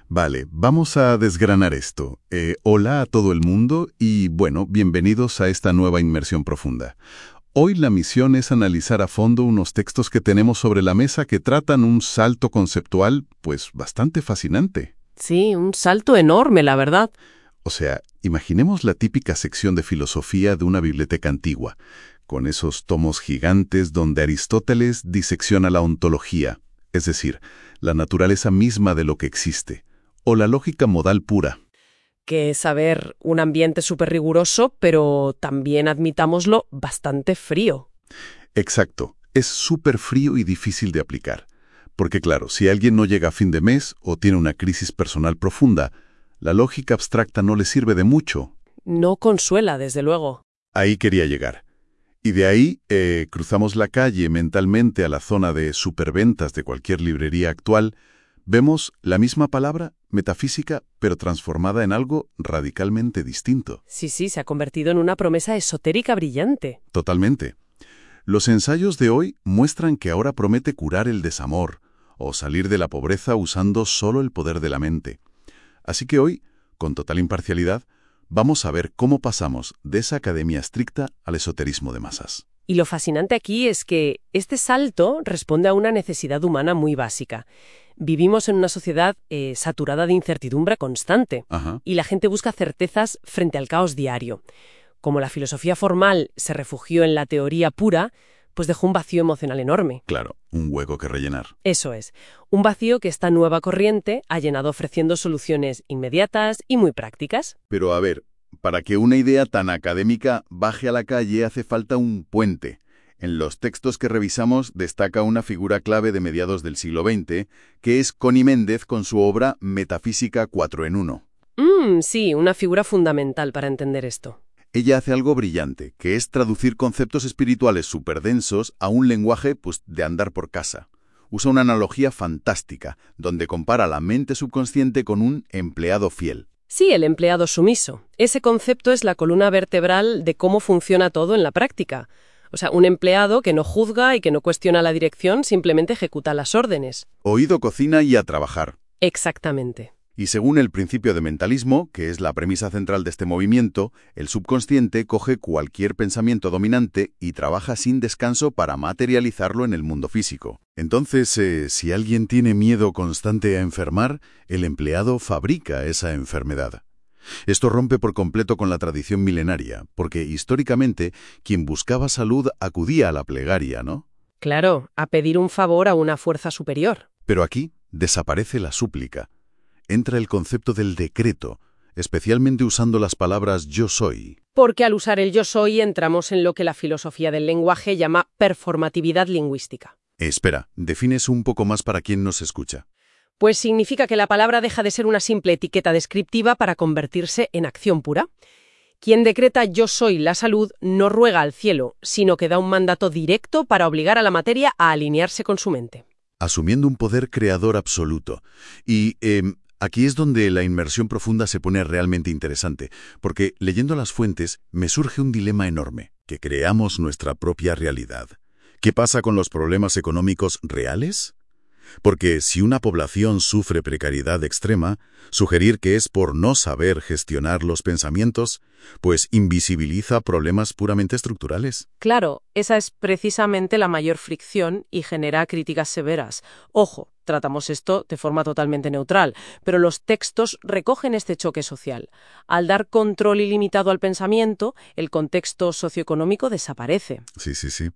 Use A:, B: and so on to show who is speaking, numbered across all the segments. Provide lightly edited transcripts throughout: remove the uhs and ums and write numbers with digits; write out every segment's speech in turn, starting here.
A: Vale, vamos a desgranar esto. Hola a todo el mundo y, bueno, bienvenidos a esta nueva inmersión profunda. Hoy la misión es analizar a fondo unos textos que tenemos sobre la mesa que tratan un salto conceptual, pues, bastante fascinante.
B: Sí, un salto enorme, la verdad.
A: O sea, imaginemos la típica sección de filosofía de una biblioteca antigua, con esos tomos gigantes donde Aristóteles disecciona la ontología, es decir, la naturaleza misma de lo que existe, o la lógica modal pura.
B: Que es, a ver, un ambiente súper riguroso, pero también, admitámoslo, bastante frío.
A: Exacto, es súper frío y difícil de aplicar. Porque claro, si alguien no llega a fin de mes o tiene una crisis personal profunda, la lógica abstracta no le sirve de mucho.
B: No consuela, desde luego.
A: Ahí quería llegar. Y de ahí cruzamos la calle mentalmente a la zona de superventas de cualquier librería actual. Vemos la misma palabra, metafísica, pero transformada en algo radicalmente distinto.
B: Sí, se ha convertido en una promesa esotérica brillante.
A: Totalmente. Los ensayos de hoy muestran que ahora promete curar el desamor o salir de la pobreza usando solo el poder de la mente. Así que hoy, con total imparcialidad, vamos a ver cómo pasamos de esa academia estricta al esoterismo de masas.
B: Y lo fascinante aquí es que este salto responde a una necesidad humana muy básica. Vivimos en una sociedad saturada de incertidumbre constante.
A: Ajá.
B: Y la gente busca certezas frente al caos diario. Como la filosofía formal se refugió en la teoría pura, pues dejó un vacío emocional enorme.
A: Claro, un hueco que rellenar.
B: Eso es, un vacío que esta nueva corriente ha llenado ofreciendo soluciones inmediatas y muy prácticas.
A: Pero a ver, para que una idea tan académica baje a la calle hace falta un puente. En los textos que revisamos destaca una figura clave de mediados del siglo XX, que es Connie Méndez con su obra Metafísica 4 en 1.
B: Sí, una figura fundamental para entender esto.
A: Ella hace algo brillante, que es traducir conceptos espirituales superdensos a un lenguaje de andar por casa. Usa una analogía fantástica, donde compara la mente subconsciente con un empleado fiel.
B: Sí, el empleado sumiso. Ese concepto es la columna vertebral de cómo funciona todo en la práctica. O sea, un empleado que no juzga y que no cuestiona la dirección, simplemente ejecuta las órdenes.
A: Oído, cocina y a trabajar.
B: Exactamente.
A: Y según el principio de mentalismo, que es la premisa central de este movimiento, el subconsciente coge cualquier pensamiento dominante y trabaja sin descanso para materializarlo en el mundo físico. Entonces, si alguien tiene miedo constante a enfermar, el empleado fabrica esa enfermedad. Esto rompe por completo con la tradición milenaria, porque históricamente quien buscaba salud acudía a la plegaria, ¿no?
B: Claro, a pedir un favor a una fuerza superior.
A: Pero aquí desaparece la súplica. Entra el concepto del decreto, especialmente usando las palabras yo soy.
B: Porque al usar el yo soy entramos en lo que la filosofía del lenguaje llama performatividad lingüística.
A: Espera, defines un poco más para quien nos escucha.
B: Pues significa que la palabra deja de ser una simple etiqueta descriptiva para convertirse en acción pura. Quien decreta yo soy la salud no ruega al cielo, sino que da un mandato directo para obligar a la materia a alinearse con su mente.
A: Asumiendo un poder creador absoluto. Y aquí es donde la inmersión profunda se pone realmente interesante, porque leyendo las fuentes me surge un dilema enorme, que creamos nuestra propia realidad. ¿Qué pasa con los problemas económicos reales? Porque si una población sufre precariedad extrema, sugerir que es por no saber gestionar los pensamientos, pues invisibiliza problemas puramente estructurales.
B: Claro, esa es precisamente la mayor fricción y genera críticas severas. Ojo, tratamos esto de forma totalmente neutral, pero los textos recogen este choque social. Al dar control ilimitado al pensamiento, el contexto socioeconómico desaparece.
A: Sí.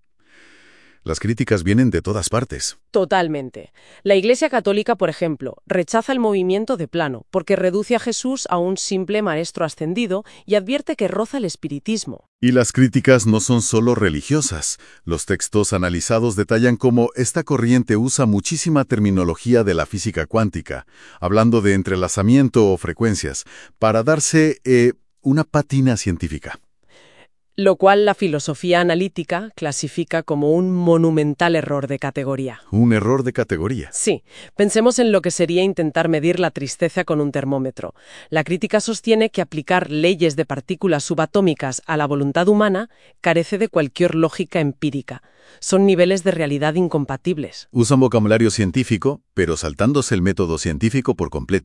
A: Las críticas vienen de todas partes.
B: Totalmente. La Iglesia Católica, por ejemplo, rechaza el movimiento de plano porque reduce a Jesús a un simple maestro ascendido y advierte que roza el espiritismo.
A: Y las críticas no son solo religiosas. Los textos analizados detallan cómo esta corriente usa muchísima terminología de la física cuántica, hablando de entrelazamiento o frecuencias, para darse una pátina científica.
B: Lo cual la filosofía analítica clasifica como un monumental error de categoría.
A: ¿Un error de categoría?
B: Sí, pensemos en lo que sería intentar medir la tristeza con un termómetro. La crítica sostiene que aplicar leyes de partículas subatómicas a la voluntad humana carece de cualquier lógica empírica. Son niveles de realidad incompatibles.
A: Usan vocabulario científico, pero saltándose el método científico por completo.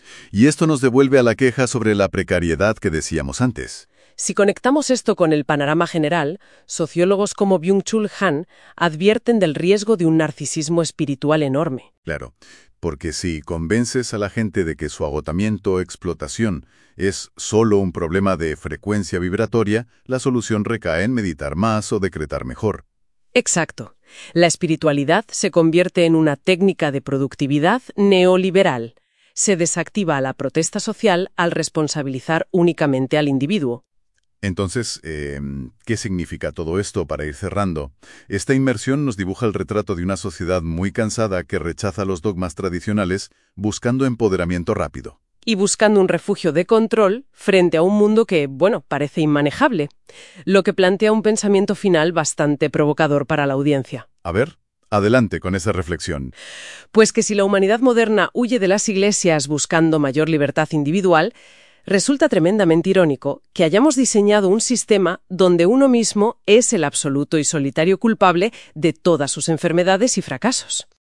A: Y esto nos devuelve a la queja sobre la precariedad que decíamos antes.
B: Si conectamos esto con el panorama general, sociólogos como Byung-Chul Han advierten del riesgo de un narcisismo espiritual enorme.
A: Claro, porque si convences a la gente de que su agotamiento o explotación es solo un problema de frecuencia vibratoria, la solución recae en meditar más o decretar mejor.
B: Exacto. La espiritualidad se convierte en una técnica de productividad neoliberal. Se desactiva a la protesta social al responsabilizar únicamente al individuo.
A: Entonces, ¿qué significa todo esto para ir cerrando? Esta inmersión nos dibuja el retrato de una sociedad muy cansada que rechaza los dogmas tradicionales buscando empoderamiento rápido.
B: Y buscando un refugio de control frente a un mundo que, parece inmanejable, lo que plantea un pensamiento final bastante provocador para la audiencia.
A: A ver, adelante con esa reflexión.
B: Pues que si la humanidad moderna huye de las iglesias buscando mayor libertad individual, resulta tremendamente irónico que hayamos diseñado un sistema donde uno mismo es el absoluto y solitario culpable de todas sus enfermedades y fracasos.